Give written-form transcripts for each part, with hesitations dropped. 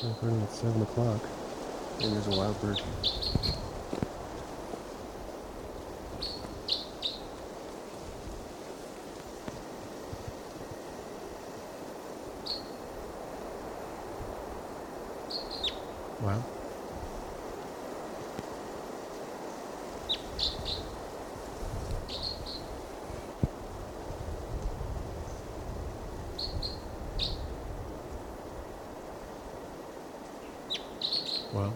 Recording at 7 o'clock. And there's a wild bird. Wow. Wow.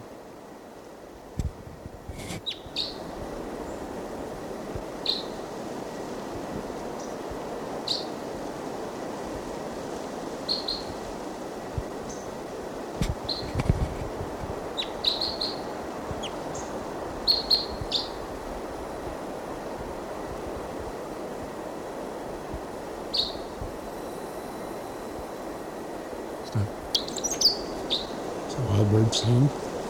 Stop. Is that wild bird singing?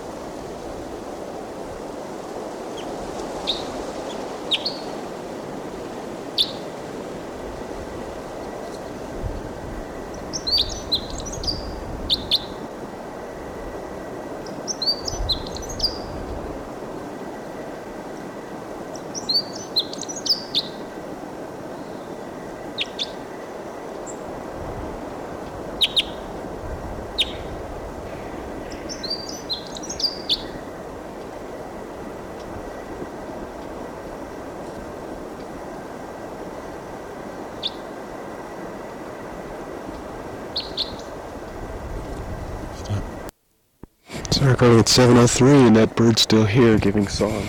Stop. It's recording at 7:03 and that bird's still here giving song.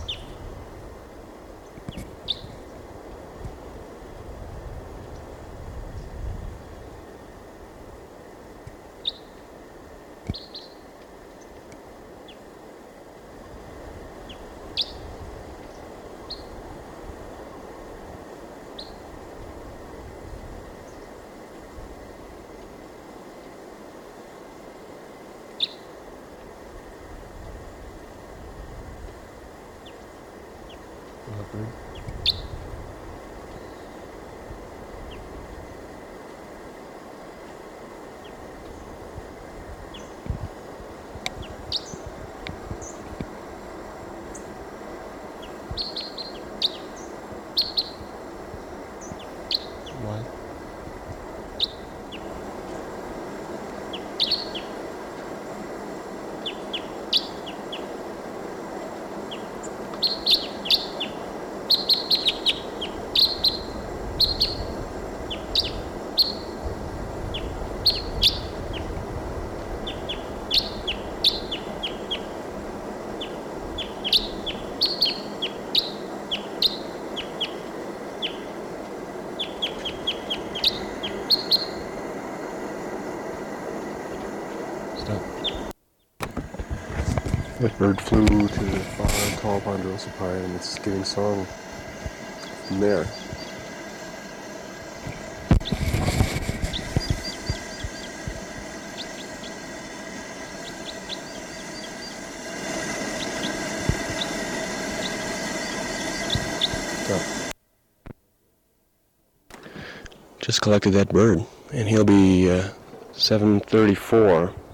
Wild bird. What? Stop. That bird flew to the far tall ponderosa pine and it's giving song from there. Stop. Just collected that bird and he'll be 7:34